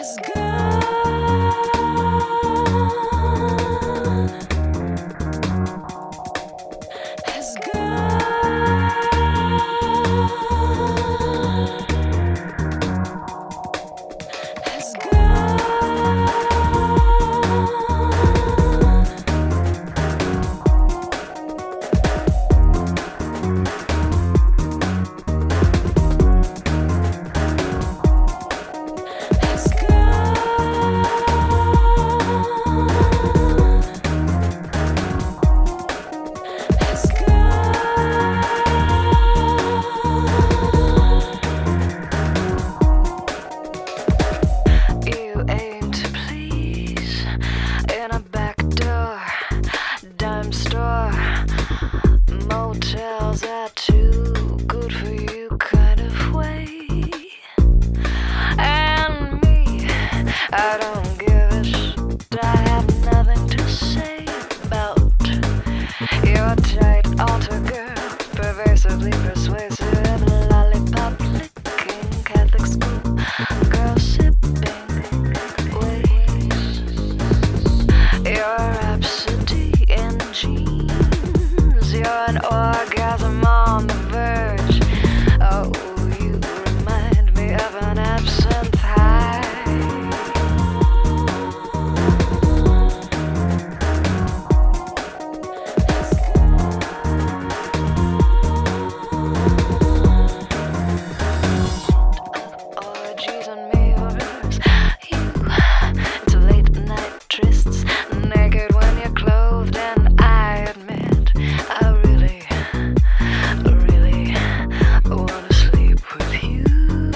has gone. Has gone. Has gone. You aim to please in a backdoor dime store. Motels are too good for you kind of way. And me, I don't give a shit. I have nothing to say about your tight altar girl, pervasively persuasive, lollipop licking Catholic school girl sipping ways. Your rhapsody in jeans, you're an orgasm on the verge. Oh, you remind me of an absinthe high. Orgies and mirrors, you into late night trysts, naked when you're clothed, and I admit I really, really wanna sleep with you.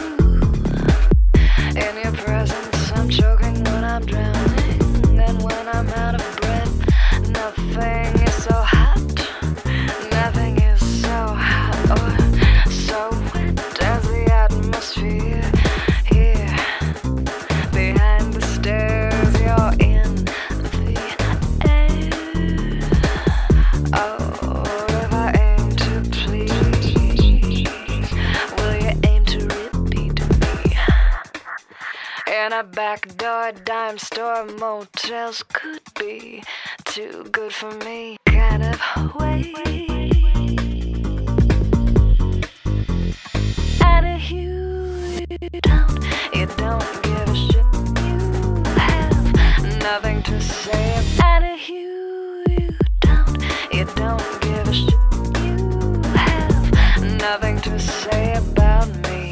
In your presence, I'm choking when I'm drowning, and when I'm out of breath, nothing is so hot, nothing is so hot or so wet as the atmosphere here behind the stairs. You're in the air. Oh, if I aim to please, will you aim to repeat me? In a backdoor dime store, motels could be too good for me kind of way. And if you don't give a shit, you have nothing to say. And if you don't give a shit, you have nothing to say about me.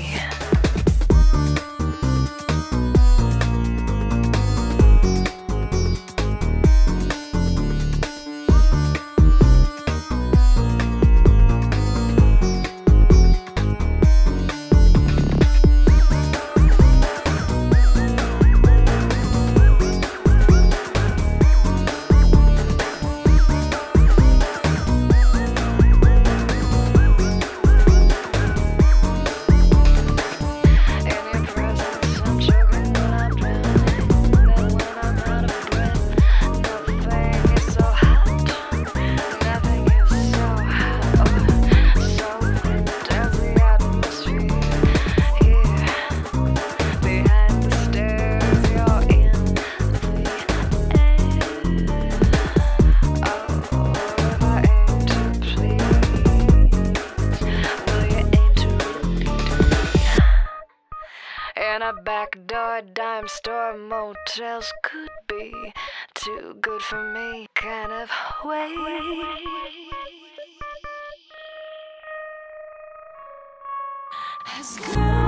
In a backdoor dime store, motels could be too good for me kind of way. Has gone.